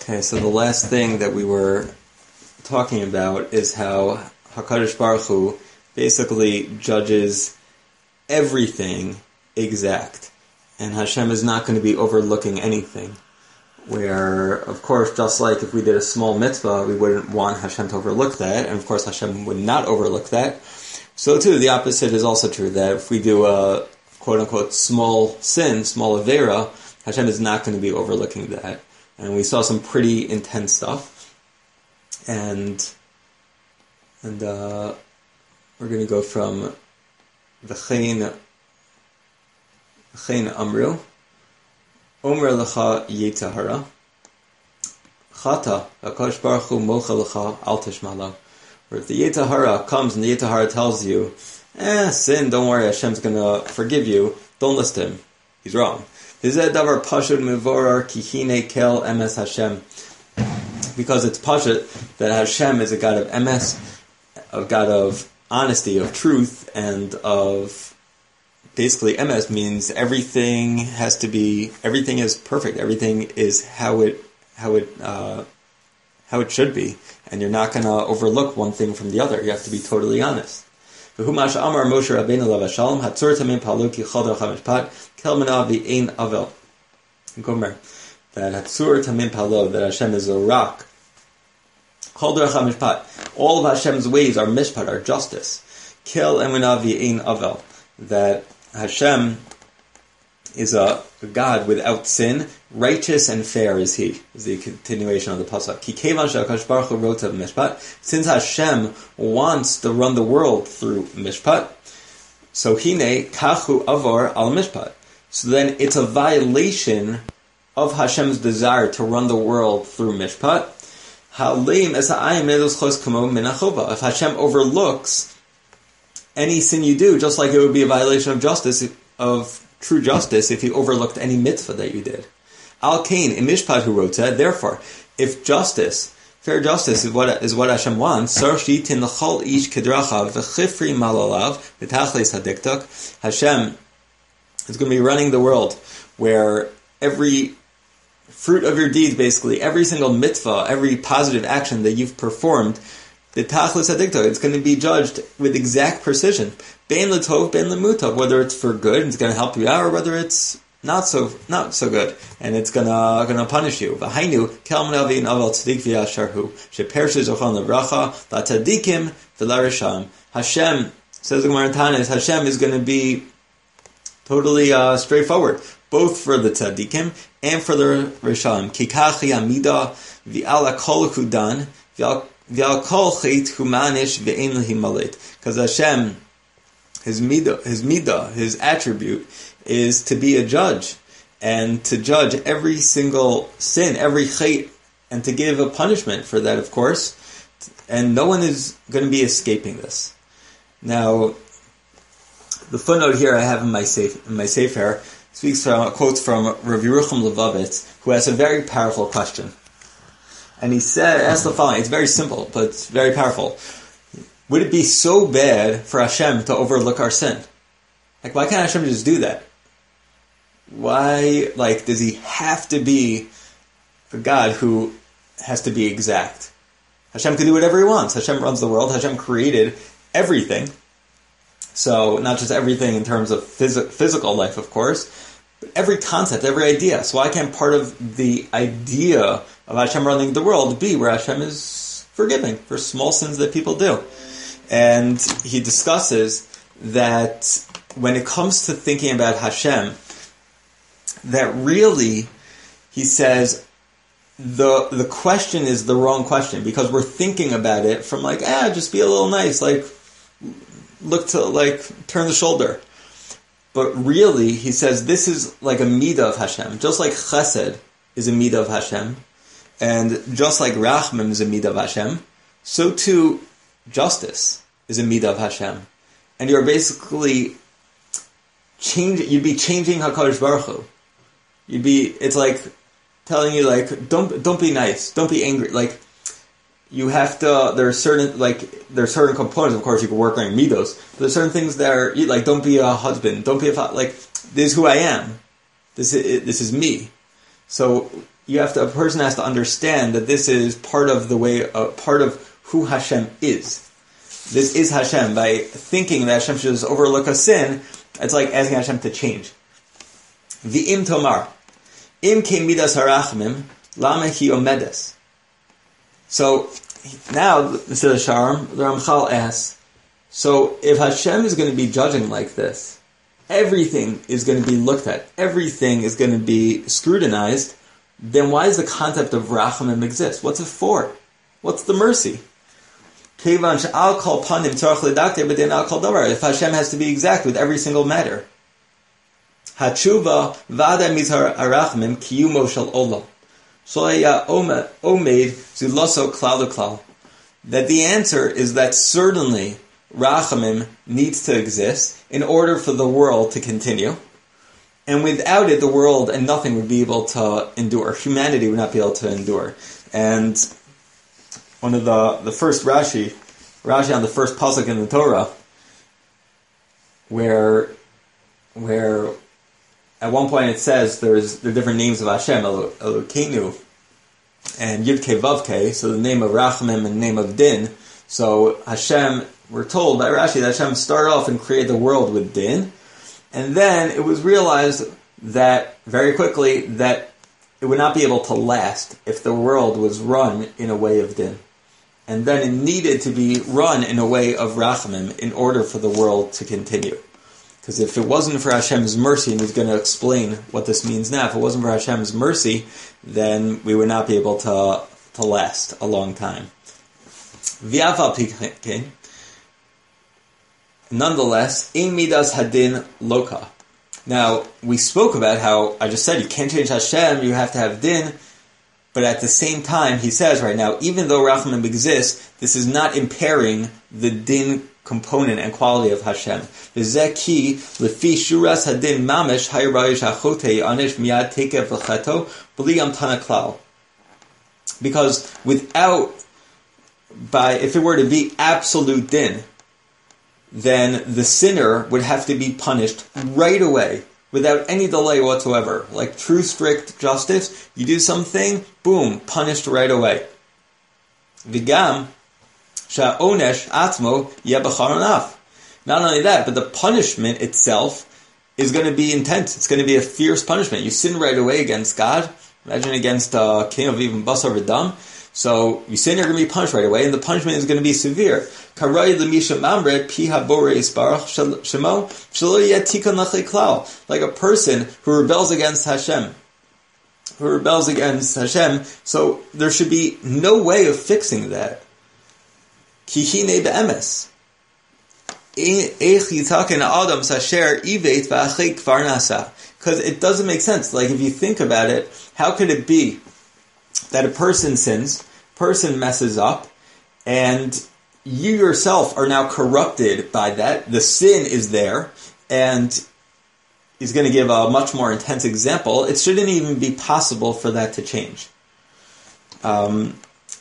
Okay, so the last thing that we were talking about is how HaKadosh Baruch Hu basically judges everything exact. And Hashem is not going to be overlooking anything. Where, of course, just like if we did a small mitzvah, we wouldn't want Hashem to overlook that, and of course Hashem would not overlook that. So too, the opposite is also true, that if we do a quote-unquote small sin, small avera, Hashem is not going to be overlooking that. And we saw some pretty intense stuff. And we're going to go from V'chein Amru, Omer Lecha Yetzahara, Chata, HaKadosh Baruch Hu Mocha Lecha Al Tishma Lo. Or if the Yetzahara comes and the Yetzahara tells you, sin, don't worry, Hashem's going to forgive you, don't listen to him. He's wrong. Because it's pashut that Hashem is a God of emes, a God of honesty, of truth, and of basically emes means everything is perfect, everything is how it should be, and you're not going to overlook one thing from the other. You have to be totally honest. Moshe Amar Moshe Rabbeinu Lavashalom Hatzur Tamim Palu Ki Chol Derech HaMishpat Kel Menavi Ein Avel. Gomer, that Hatzur Tamim Palu, that Hashem is a rock. Chol Derech HaMishpat, all of Hashem's ways are mishpat, are justice. Kel Menavi Ein Avel, that Hashem is a God without sin, righteous and fair is He. Is the continuation of the pasuk. Ki kevan she'HaKadosh Baruch Hu wrote of mishpat. Since Hashem wants to run the world through mishpat, so hine kachu avor al mishpat. So then it's a violation of Hashem's desire to run the world through mishpat. Ha'leim es ha'ayim nedos chos kamo min hachova. If Hashem overlooks any sin you do, just like it would be a violation of justice, of true justice, if He overlooked any mitzvah that you did. Al Kain, in Mishpat who wrote that, therefore, if justice, fair justice is what Hashem wants, Hashem is going to be running the world where every fruit of your deeds, basically, every single mitzvah, every positive action that you've performed, the tachlis hadikta, it's going to be judged with exact precision. Bein l'tov, bein l'mutov, whether it's for good and it's going to help you out, or whether it's not so good and it's gonna punish you. V'hainu kel menavi aval tzadik v'yasharhu shepershes ochon lebracha la'tzadikim v'larisham. Hashem, says the Gemara in Tanis, Hashem is going to be totally straightforward, both for the tzadikim and for the risham. Kikachi amida v'ala kol hudan v'al kol chait humanish v'ein lehimalit. Because Hashem, His midah, His attribute, is to be a judge, and to judge every single sin, every chait, and to give a punishment for that, of course. And no one is going to be escaping this. Now, the footnote here I have in my sefer speaks from quotes from Rav Yerucham Levovitz, who has a very powerful question. And he asks the following. It's very simple, but it's very powerful. Would it be so bad for Hashem to overlook our sin? Like, why can't Hashem just do that? Why, does He have to be a God who has to be exact? Hashem can do whatever He wants. Hashem runs the world. Hashem created everything. So, not just everything in terms of physical life, of course, but every concept, every idea. So why can't part of the idea of Hashem running the world be where Hashem is forgiving for small sins that people do? And he discusses that when it comes to thinking about Hashem, that really, he says, the question is the wrong question, because we're thinking about it from just be a little nice, look to, turn the shoulder. But really, he says, this is like a midah of Hashem. Just like chesed is a midah of Hashem, and just like rachmim is a midah of Hashem, so too justice is a midah of Hashem. And you're basically you'd be changing HaKadosh Baruch Hu. It's like telling you, don't be nice, don't be angry. You have to, there are certain components, of course, you can work on your midos, but there's certain things that are, don't be a husband, don't be a father, this is who I am. This is me. So a person has to understand that this is part of who Hashem is. This is Hashem. By thinking that Hashem should just overlook a sin, it's like asking Hashem to change. V'im tomar, im ke midas harachmim, lama hi omedes. So now, instead of Sharm, the Ramchal asks, so if Hashem is going to be judging like this, everything is going to be looked at, everything is going to be scrutinized, then why does the concept of Rachamim exist? What's it for? What's the mercy? If Hashem has to be exact with every single matter. Hatshuva vada mizhar arachmim kiyumo shel olam. That the answer is that certainly Rachamim needs to exist in order for the world to continue. And without it, the world and nothing would be able to endure. Humanity would not be able to endure. And one of the first Rashi on the first pasuk in the Torah, where at one point it says there are different names of Hashem, Elokeinu, and Yud-Kei Vav-Kei, so the name of Rachamim and the name of Din. So Hashem, we're told by Rashi that Hashem started off and created the world with Din, and then it was realized that very quickly that it would not be able to last if the world was run in a way of Din. And then it needed to be run in a way of Rachamim in order for the world to continue. Because if it wasn't for Hashem's mercy, and he's going to explain what this means now, if it wasn't for Hashem's mercy, then we would not be able to last a long time. Nonetheless, in midas hadin loka. Now, we spoke about how, I just said, you can't change Hashem, you have to have din, but at the same time, he says right now, even though Rachamim exists, this is not impairing the din component and quality of Hashem. V'zeki lefi shuras hadin mamish hayrayish achote anish miyad tekev v'chato b'li amtana klal. Because if it were to be absolute din, then the sinner would have to be punished right away, without any delay whatsoever. Like true strict justice, you do something, boom, punished right away. Vigam sha'onesh atzmo yebacharonaf. Not only that, but the punishment itself is going to be intense. It's going to be a fierce punishment. You sin right away against God. Imagine against king of even basar v'dam. So you sin, you're going to be punished right away, and the punishment is going to be severe. Like a person who rebels against Hashem. So there should be no way of fixing that. Because it doesn't make sense. Like if you think about it, how could it be that a person sins, person messes up, and you yourself are now corrupted by that? The sin is there, and he's going to give a much more intense example. It shouldn't even be possible for that to change. And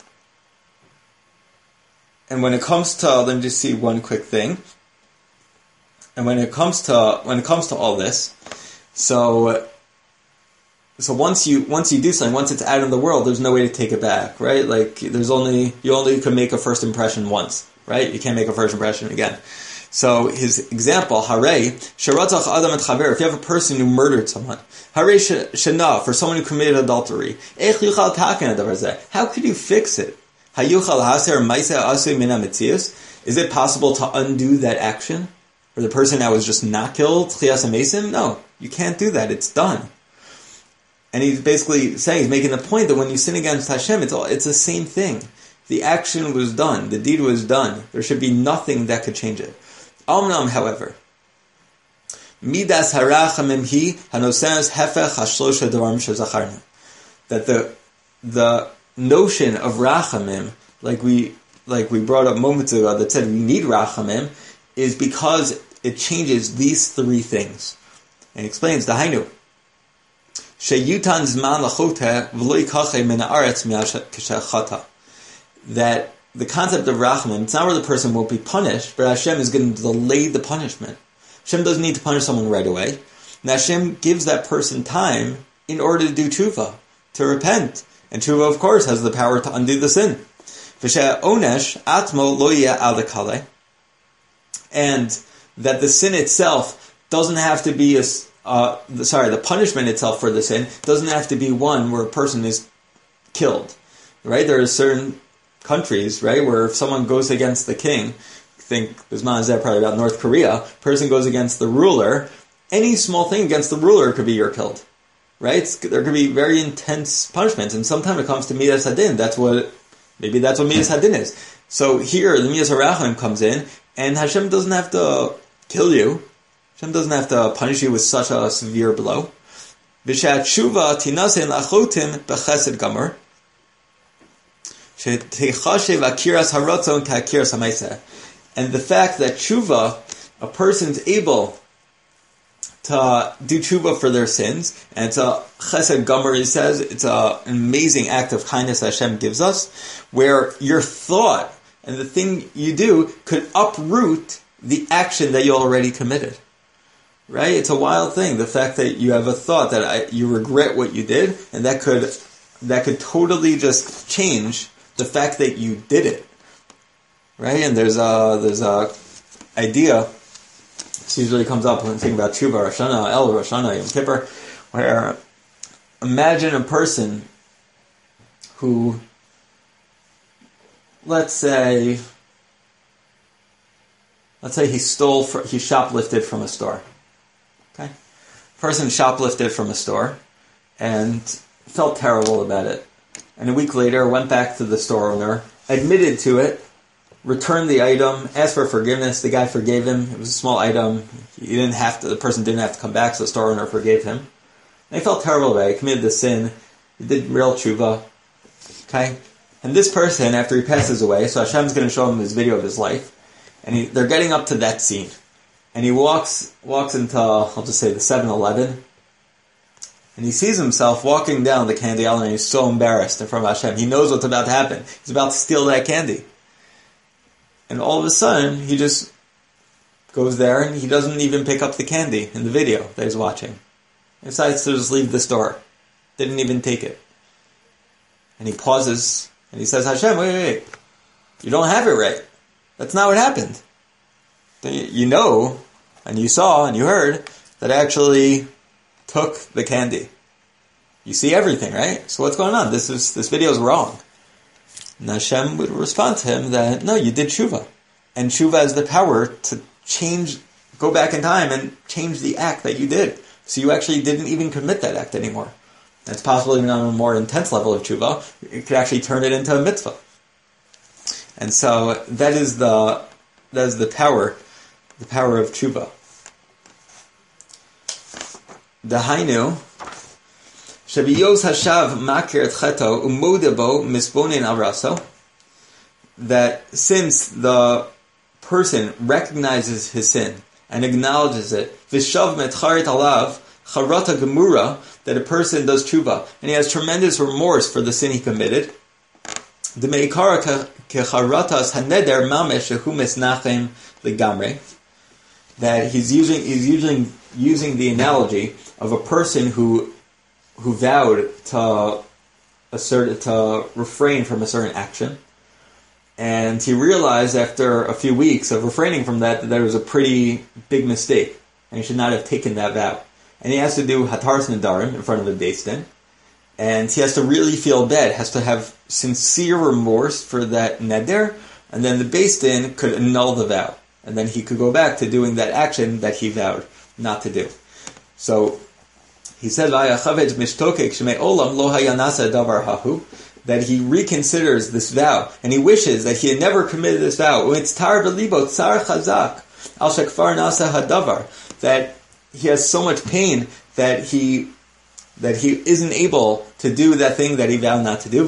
when it comes to, let me just see one quick thing. And when it comes to all this, so once you do something, once it's out in the world, there's no way to take it back, right? Like you only can make a first impression once, right? You can't make a first impression again. So his example, Harei sheratzach adam et chaver. If you have a person who murdered someone, Harei shena, for someone who committed adultery, ech yuchal taken adavar zeh. How could you fix it? Hayuchal haser ma'aseh aseh min hametzius. Is it possible to undo that action? Or the person that was just not killed, chiyas hamesim? No, you can't do that. It's done. And he's basically saying, he's making the point that when you sin against Hashem, it's the same thing. The action was done. The deed was done. There should be nothing that could change it. Amnam, however, midas harachamim hi hanosenes hefech hashlosha davarim shezacharna. That the notion of rachamim, like we brought up moments ago, that said we need rachamim, is because it changes these three things. And he explains, Dahainu, sheyutan zman lachote v'lo yikache min haaretz k'shechata. That the concept of rachamim, it's not where the person won't be punished, but Hashem is going to delay the punishment. Hashem doesn't need to punish someone right away. And Hashem gives that person time in order to do tshuva. to repent. And tshuva, of course, has the power to undo the sin. Onesh atmo lo yeh al kale, and that the sin itself doesn't have to be the punishment itself for the sin doesn't have to be one where a person is killed. Right? There are certain countries, right, where if someone goes against the king, think Bisman is probably about North Korea, person goes against the ruler, any small thing against the ruler could be you're killed. Right? There could be very intense punishments, and sometimes it comes to Midas Hadin. Maybe that's what Midas Hadin is. So here, the Midas Harachim comes in, and Hashem doesn't have to kill you. Hashem doesn't have to punish you with such a severe blow. V'shat tshuva tinasein lachotim b'chesed gamur. She'techashev akiras harotzon ka'akiras ha'maiseh. And the fact that tshuva, a person's able to do tshuva for their sins, and it's a chesed gomer, he says, it's an amazing act of kindness Hashem gives us, where your thought and the thing you do could uproot the action that you already committed. Right? It's a wild thing, the fact that you have a thought that you regret what you did, and that could totally just change the fact that you did it. Right? And there's a idea. This usually comes up when thinking about Tshuva, Rosh Hashanah, Rosh Hashanah, Yom Kippur, where imagine a person who, let's say he shoplifted from a store. Okay? Person shoplifted from a store and felt terrible about it. And a week later went back to the store owner, admitted to it, returned the item, asked for forgiveness. The guy forgave him. It was a small item. The person didn't have to come back, so the store owner forgave him. And he felt terrible about it. He committed the sin. He did real tshuva. Okay? And this person, after he passes away, so Hashem's going to show him this video of his life, and they're getting up to that scene. And he walks into, I'll just say, the 7-Eleven, and he sees himself walking down the candy aisle, and he's so embarrassed in front of Hashem. He knows what's about to happen. He's about to steal that candy. And all of a sudden, he just goes there and he doesn't even pick up the candy in the video that he's watching. He decides to just leave the store. Didn't even take it. And he pauses and he says, Hashem, wait. You don't have it right. That's not what happened. You know, and you saw and you heard that I actually took the candy. You see everything, right? So what's going on? This video is wrong. And Hashem would respond to him that, no, you did tshuva. And tshuva has the power to go back in time and change the act that you did. So you actually didn't even commit that act anymore. That's possible even on a more intense level of tshuva. It could actually turn it into a mitzvah. And so that is the power of tshuva. Dahainu, Shabiyos hashav makir et cheto umodebo misbonin al raso. That since the person recognizes his sin and acknowledges it, vishav metcharit alav charata gemura, that a person does tshuva and he has tremendous remorse for the sin he committed. The meikara kecharatas haneder mamesh shehu misnachem legamre. That he's using the analogy of a person who vowed to refrain from a certain action, and he realized after a few weeks of refraining from that there was a pretty big mistake, and he should not have taken that vow. And he has to do hataras nedarim in front of the Beis Din, and he has to really feel bad, has to have sincere remorse for that neder, and then the Beis Din could annul the vow, and then he could go back to doing that action that he vowed not to do. So he said, that he reconsiders this vow, and he wishes that he had never committed this vow. That he has so much pain that he isn't able to do that thing that he vowed not to do.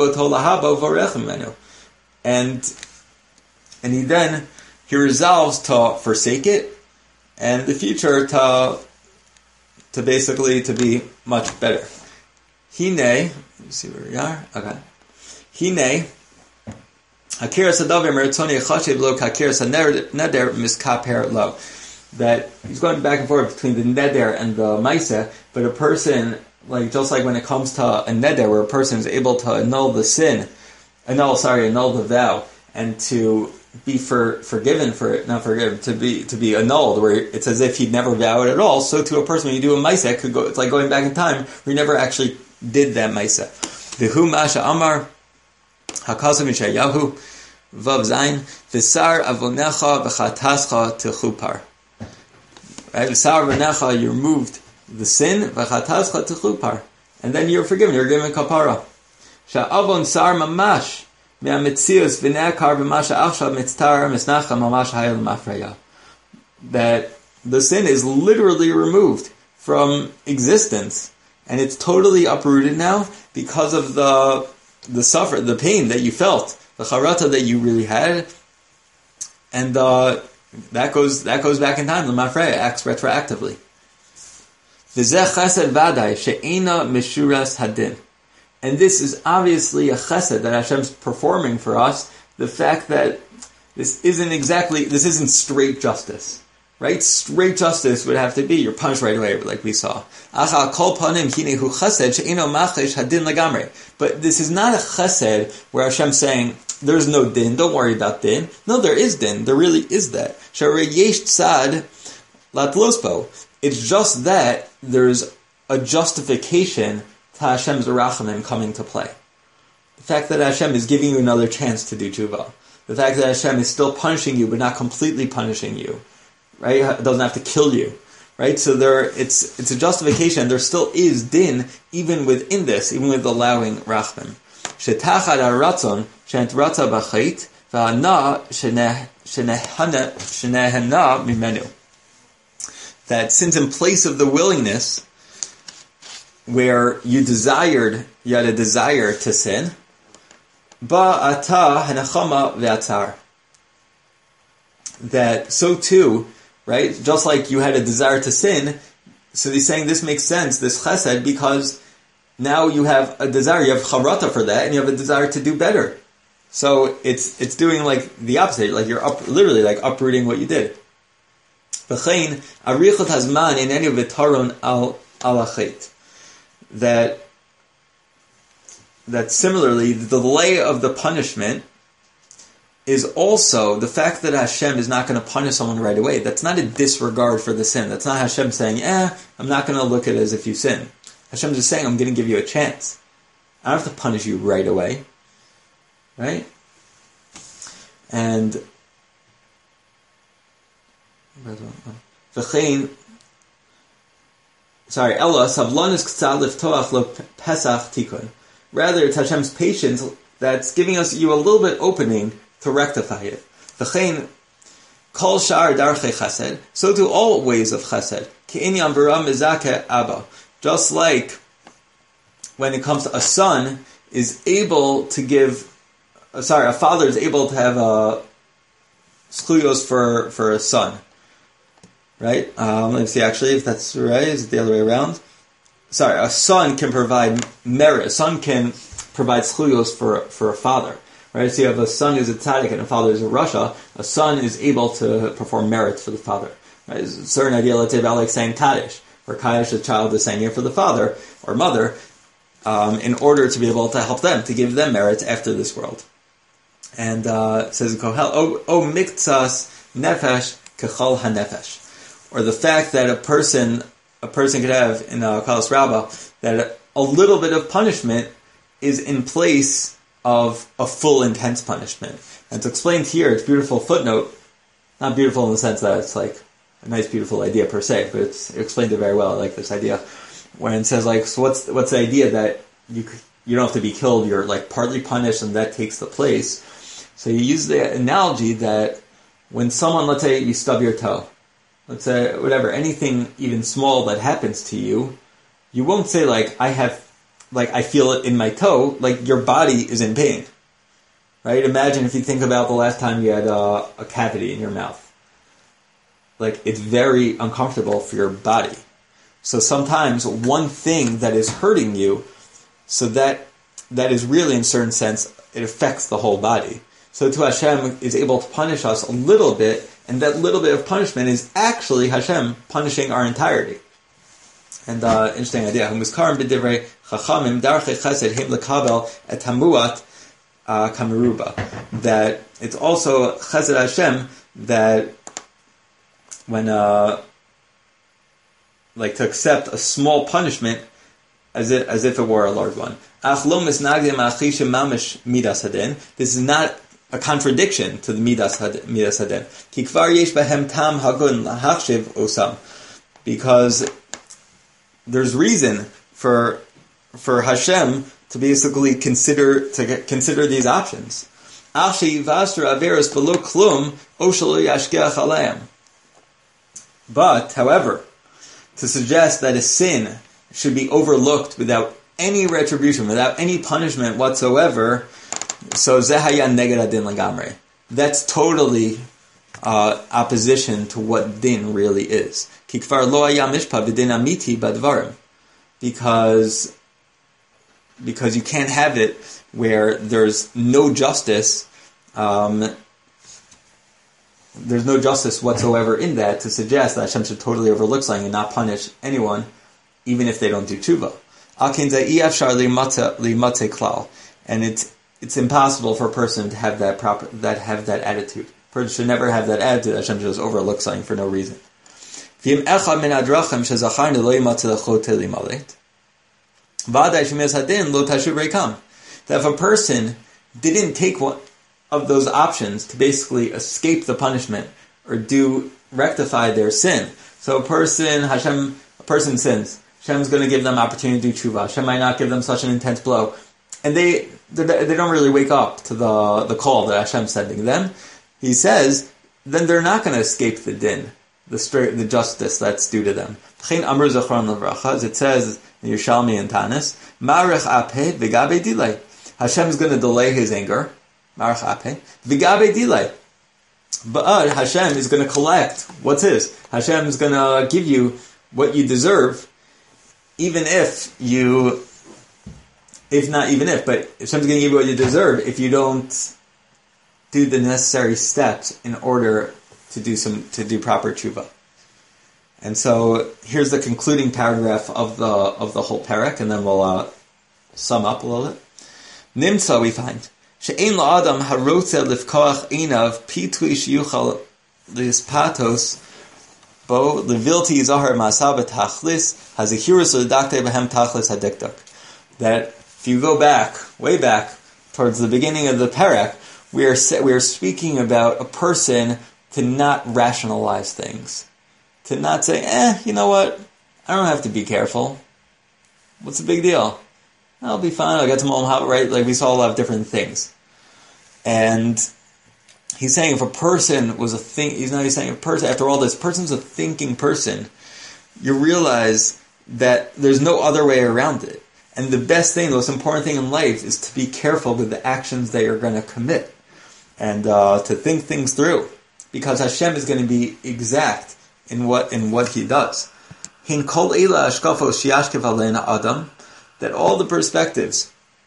And he resolves to forsake it, and the future to be much better. Hine, let me see where we are. Okay. Hine, hakiras hadavim eretzoni echashiv lo hakiras haneder miskaper lo. That he's going back and forth between the neder and the maisa, but a person just like when it comes to a neder, where a person is able to annul the vow, and to be forgiven for it, not forgiven, to be annulled, where it's as if he'd never vowed at all. So to a person, when you do a maisa, it's like going back in time, where you never actually did that maisa. V'hu masha amar hakasav Yeshayahu vav zayin v'sar avonecha v'chatascha techupar. Right, v'sar avonecha, you removed the sin, v'chatascha techupar, and then you're forgiven. You're given kapara. Sha'avon sar mamash. That the sin is literally removed from existence, and it's totally uprooted now because of the pain that you felt, the charata that you really had, and that goes back in time. The mafreya acts retroactively. V'zeh chesed vaday she'ena mishuras hadin. And this is obviously a chesed that Hashem's performing for us. The fact that this isn't straight justice, right? Straight justice would have to be you're punished right away, like we saw. But this is not a chesed where Hashem's saying there's no din, don't worry about din. No, there is din. There really is that. It's just that there's a justification to Hashem's rachamim coming to play. The fact that Hashem is giving you another chance to do tshuva. The fact that Hashem is still punishing you, but not completely punishing you. Right? It doesn't have to kill you. Right? So it's a justification. There still is din, even within this, even with allowing rachamim. Shetachad haratzon, shent ratza b'chait, v'ana shenehana mimenu. That since in place of the willingness, where you had a desire to sin, ba'ata hanachama ve'atzar. That so too, right? Just like you had a desire to sin, so he's saying this makes sense, this chesed, because now you have a desire, you have charata for that, and you have a desire to do better. So it's doing like the opposite, like you're literally like uprooting what you did. V'chein arichot hazman in any v'taron al achet. That similarly, the delay of the punishment is also the fact that Hashem is not going to punish someone right away. That's not a disregard for the sin. That's not Hashem saying, I'm not going to look at it as if you sin. Hashem's just saying, I'm going to give you a chance. I don't have to punish you right away. Right? And Ella savlanis k'tzad liftoach lo pesach tikun. Rather, it's Hashem's patience that's giving you a little bit opening to rectify it. V'chein kol shar darchei chesed. So do all ways of chesed. Ke'inyan v'ra mizake abba. Just like when it comes to a son is able to a father is able to have schuyos for a son. Right? Let me see actually if that's right. Is it the other way around? A son can provide merit. A son can provide schuyos for a father. Right? So you have a son who's a tzaddik and a father who's a rasha. A son is able to perform merits for the father. Right? There's a certain idea, let's say, about like saying Kaddish, where Kaddish, the child is saying it for the father or mother, in order to be able to help them, to give them merits after this world. And says Kohel, O miktsas nefesh kechol hanefesh. Or the fact that a person could have in Kalas Rabbah that a little bit of punishment is in place of a full intense punishment. And it's explained here, it's a beautiful footnote, not beautiful in the sense that it's like a nice beautiful idea per se, but it explained it very well. I like this idea where it says like, so what's the idea that you don't have to be killed, you're like partly punished and that takes the place. So you use the analogy that when someone, let's say you stub your toe, let's say, whatever, anything even small that happens to you, you won't say like, I feel it in my toe, like your body is in pain. Right? Imagine if you think about the last time you had a cavity in your mouth. Like, it's very uncomfortable for your body. So sometimes one thing that is hurting you, so that is really, in a certain sense, it affects the whole body. So to Hashem is able to punish us a little bit, and that little bit of punishment is actually Hashem punishing our entirety. And interesting idea. Humuskarim b'divrei chachamim darchei chesed him lekabel et hamuat kamiruba. That it's also chesed Hashem that when like to accept a small punishment as if it were a large one. This is not a contradiction to the midas hadin. Because there's reason for Hashem to basically consider these options. But, however, to suggest that a sin should be overlooked without any retribution, without any punishment whatsoever, so zehaya neged adin lagamre. That's totally opposition to what din really is. Kikvar lo haya mishpat v'din amiti badvarim. Because you can't have it where there's no justice. There's no justice whatsoever in that to suggest that Hashem should totally overlook something and not punish anyone, even if they don't do tshuva. And it's impossible for a person to have that attitude. A person should never have that attitude that Hashem should just overlook something for no reason. That if a person didn't take one of those options to basically escape the punishment or rectify their sin. So a person sins. Hashem's going to give them opportunity to do tshuva. Hashem might not give them such an intense blow. And they don't really wake up to the call that Hashem's sending them. He says, then they're not going to escape the din, the justice that's due to them. As it says in Yerushalmi and Tanis, Marech apeh v'gabe dilei. Hashem's going to delay his anger. Marech apeh v'gabe dilei. But Hashem is going to collect what's his. Hashem is going to give you what you deserve, but Hashem's going to give you what you deserve if you don't do the necessary steps in order to do proper tshuva. And so here's the concluding paragraph of the whole parak, and then we'll sum up a little bit. Nimtza, we find she'ein la'adam harotze lifkoach einav pitui sheyuchal lispatos bo levilti zahar ma'asav b'tachlis hazechirus l'dakte b'hem tachlis hadikdak. That if you go way back towards the beginning of the parak, we are speaking about a person to not rationalize things, to not say, you know what, I don't have to be careful. What's the big deal? I'll be fine. I'll get to Molam, right? Like we saw a lot of different things, and he's saying if a person was he's saying a person, after all this, person's a thinking person, you realize that there's no other way around it. And the best thing, the most important thing in life is to be careful with the actions that you're going to commit, and to think things through, because Hashem is going to be exact in what He does. Hin kol eila ashkafos shiashkev aleina adam, that all the perspectives,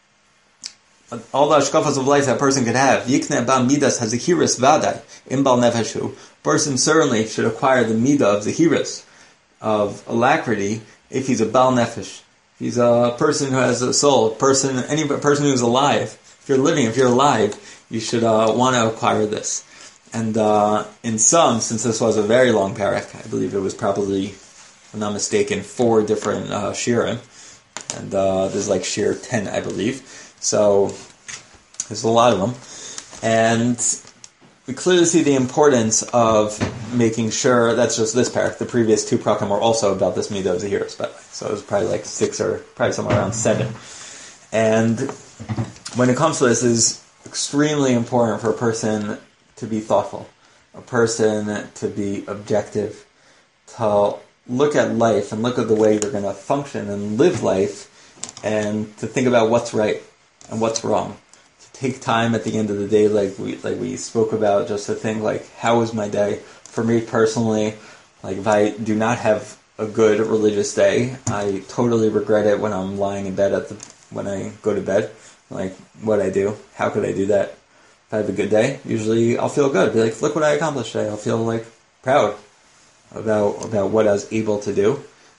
all the ashkafos of life that a person could have, yikne ba midas hazehiris vadai imbal nefeshu, person certainly should acquire the midah of zehiris, of alacrity, if he's a bal nefesh. He's a person who has a soul, any person who's alive. If you're alive, you should want to acquire this. And in some, since this was a very long parak, I believe it was probably, if I'm not mistaken, 4 different shirim. And there's like shir 10, I believe. So there's a lot of them. And we clearly see the importance of making sure, that's just this parak. The previous 2 prakim were also about this midah of zehiros, by the way. So it was probably like 6 or probably somewhere around 7. And when it comes to this, it's extremely important for a person to be thoughtful, a person to be objective, to look at life and look at the way you're going to function and live life, and to think about what's right and what's wrong. To take time at the end of the day, like we spoke about, just to think like, how was my day? For me personally, like if I do not have a good religious day, I totally regret it when I'm lying in bed when I go to bed. Like, what I do? How could I do that? If I have a good day, usually I'll feel good. Be like, look what I accomplished today. I'll feel like proud about what I was able to do.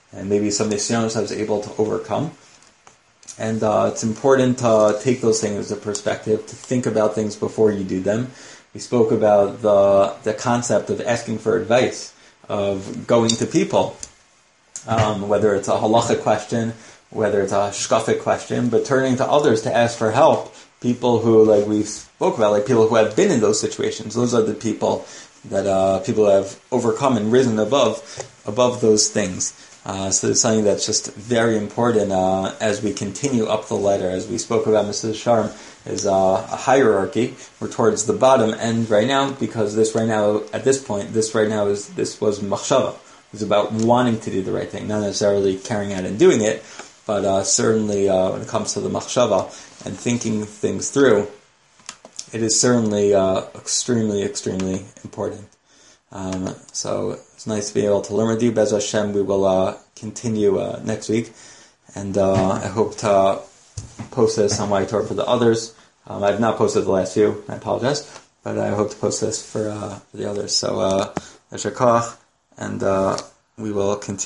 and maybe some nisyonos I was able to overcome. And it's important to take those things as a perspective, to think about things before you do them. We spoke about the concept of asking for advice, of going to people, whether it's a halachic question, whether it's a shkafic question, but turning to others to ask for help. People who, like we spoke about, like people who have been in those situations. Those are the people that people have overcome and risen above those things. So it's something that's just very important as we continue up the ladder. As we spoke about, Mrs. Sharm is a hierarchy. We're towards the bottom end right now, because this was machshava. It's about wanting to do the right thing, not necessarily carrying out and doing it, but certainly when it comes to the machshava and thinking things through, it is certainly extremely, extremely important. So it's nice to be able to learn with you. Bez Hashem, we will continue next week, and I hope to post this on YTOR for the others. I've not posted the last few, I apologize, but I hope to post this for the others. So, Yashar Koach, and we will continue.